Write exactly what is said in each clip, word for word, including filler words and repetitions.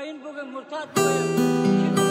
این بگه مرتد بگه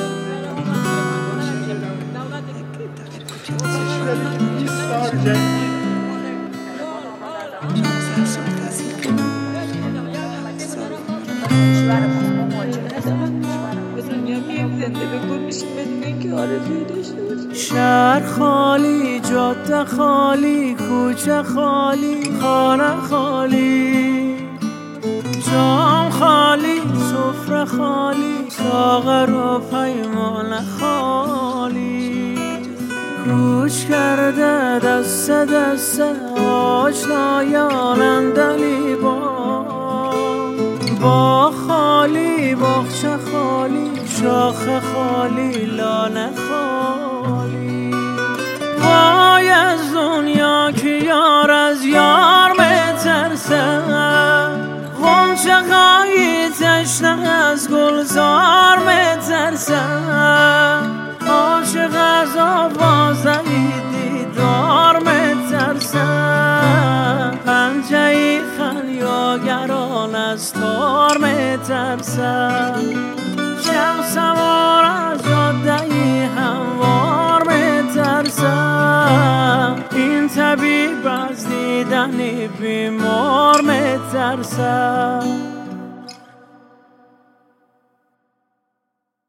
شهر خالی، جاده خالی، کوچه خالی، خانه خالی، جام خالی، سفره خالی، ساغر و پیمانه خالی. کوچ کرده دست دست آشنایان دلی با با خالی، باغچه خالی، شاخ خالی، لانه خالی. وای از دنیا که یار از یار میترسه، غنچه خواهی تشنه از گلزار میترسه، عاشق از آوازه دیدار میترسه، پنجه خلیاگران از تار میترسه، شب سوار از جاده هموار میترسه، این طبیب از دیدن بیمار میترسه.